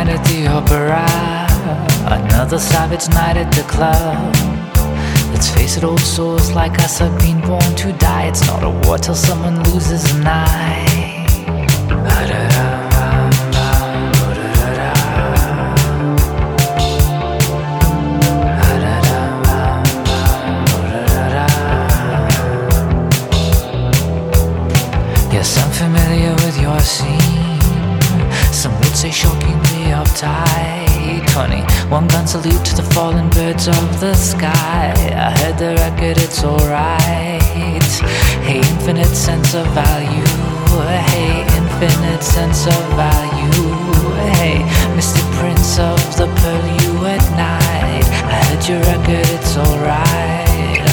night at the opera, another savage night at the club. Let's face it, old souls like us have been born to die. It's not a war till someone loses an eye. Yes, I'm familiar with your scene. Some would say shockingly uptight. 21 gun salute to the fallen birds of the sky. I heard the record, it's alright. Hey, infinite sense of value. Hey, infinite sense of value. Hey, Mr. Prince of the Pearl, you at night. I heard your record, it's alright.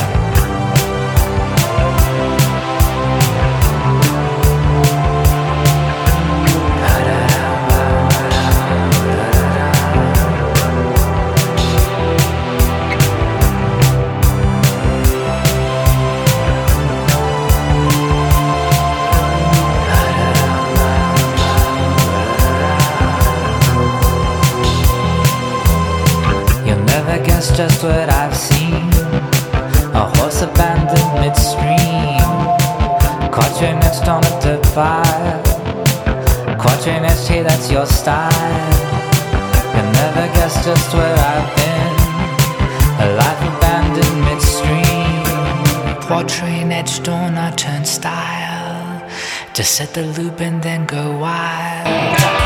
Guess just what I've seen. A horse abandoned midstream. Caught your next on a dirt fire. Caught your next, hey, that's your style. You'll never guess just where I've been. A life abandoned midstream. Quatrain etched on a turnstile. Just set the loop and then go wild.